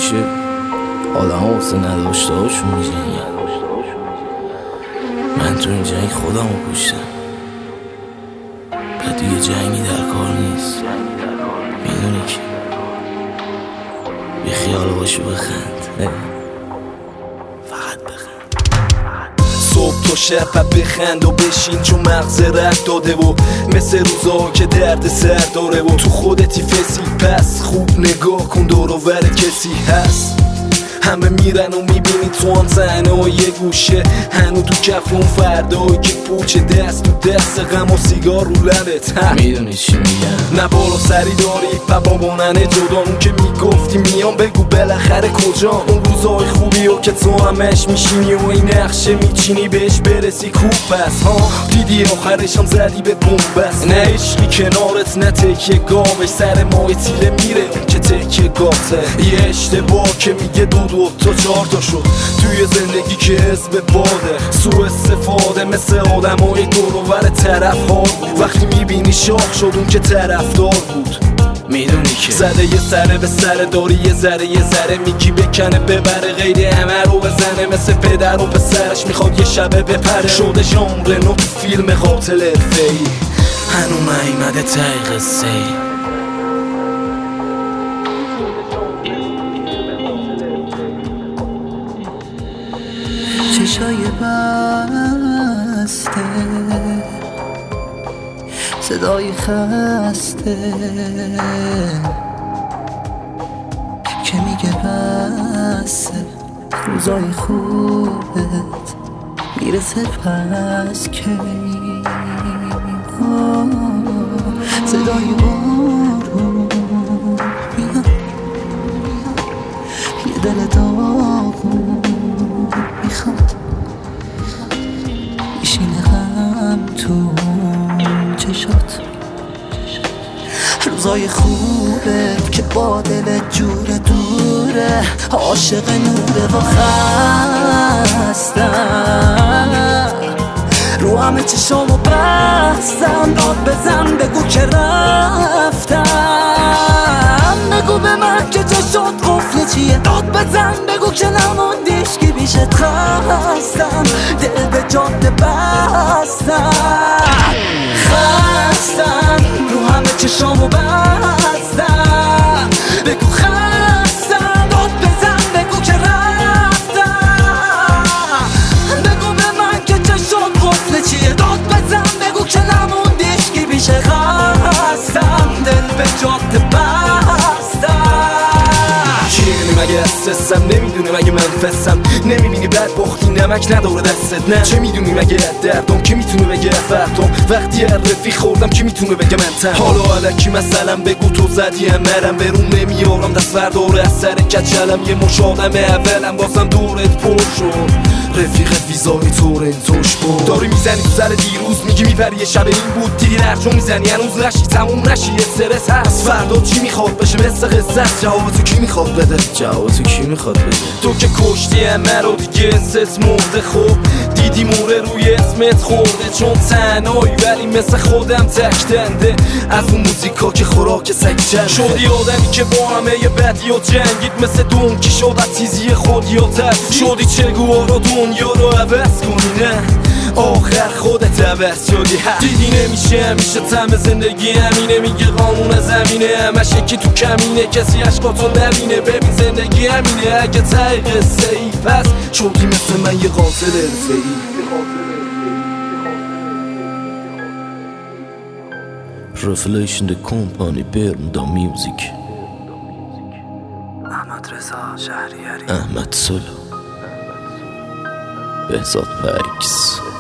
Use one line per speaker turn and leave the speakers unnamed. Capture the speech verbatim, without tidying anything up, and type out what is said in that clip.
همیشه آدم ها واسه نداشته هاشون میجنگن. من تو این جنگ خودم رو کشتم و دیگه جنگی در کار نیست. میدونی که بی خیال باشو بخند، فقط بخند.
صبح تا شب بخند و بشین چون مغز رد داده و مثل روزا که درد سر داره و تو خودتی فسی. پس خوب نگاه کن دور و ور کسی هست. همه میرن و میبینی تو هم تنها یه گوشه هنو تو کف اون فردایی که پوچه دست تو دست غم و سیگار رو لبت.
میدونی چی میگم؟
نه بالا سری داری و بابانن جدا. اون که میگفتی میام بگو بالاخره کجا. اون روزای خوبی و که تو همش میشینی و این نقشه میچینی بهش برسی خوب پس ها. دیدی آخرش هم زدی به بومبست. نه عشقی کنارت نه تکیه گاوش سر ماه تیله میره اون که تکیه گاته. یه اشتباه که میگه دو دو تا چهار تا شد توی زندگی که حزب باده. سوء استفاده مثل آدم های دور و ور طرف ها بود. وقتی میبینی شاخ شد اون که طرفدار بود.
میدونی که
زده یه سره به سر داری یه ذره یه ذره میگی بکنه ببره غیر همه رو بزنه. مثل پدر و پسرش میخواد یه شبه بپره. شده ژانر نو تو فیلم قاتل حرفه‌ای
هنو نیومده ته قصه ای.
چشای بسته صدای خسته که میگه بسه روزای خوبت میرسه پس کی. صدای بارون میاد یه دل داغون میخواد میشینه غم تو چشات. روزای خوبه که با دلت جوره دوره عاشق نوره و خستم رو همه چشامو بستم. داد بزن بگو که رفتم. بگو به من که چشات قفل چیه. داد بزن بگو که نموندیش که بیشت خستم. دل به جاده بستم خستم رو همه چشامو بستم. بگو خستم داد بزن بگو که رفتم. بگو به من که چشات قفل چیه. داد بزن بگو که نموندیش که بیشه خستم. دل به جاده مگه استرسم نمیدونه مگه من فسم. نمیبینی بد بختی نمک نداره دستت. نه چه میدونی مگه دردم که میتونه بگه فردم. وقتی هر رفیق خوردم که میتونه بگه من تن. حالا علکی مثلا بگو تو زدی هم مرم برون نمیارم دست فرداره از سر کچلم. یه مش آدم اولم بازم دورت پر شد. رفیقت ویزای تورنتوش بود. داری میزنی تو سر دیروز میگی میپری یه شب این بود. دیدی درجو میزنی هنوز نشی تموم نشی یه سرس هست. فردا چی میخواد بشه مثل قصه. جواب تو کی میخواد بده؟
جواب تو کی میخواد بده؟
تو که کشتی همه رو دیگه اسس مرده. خوب دیدی موره روی اسمت خورده چون تنهایی ولی مثل خودم تکتنده. از اون موزیکا که خوراک سگ چنده. شدی آدمی که با همه یه بدی و جنگید مثل دونکی شد از تیزی خودی و ترسی. شدی چگوها رو دنیا رو عوض کنی نه آخر خودت عوض شدی. دیدی نمیشه همیشه تم زندگی همینه. میگه قانون زمینه همش یکی تو کمینه. کسی عشقاتو نبینه ببین زندگی همینه. اگه ته قصه ای پس شدی مثل من یه قاتل حرفه‌ای.
Revelation the company Bermuda Music.
احمد رضا شهریاری.
احمد سلو بهزاد پکس.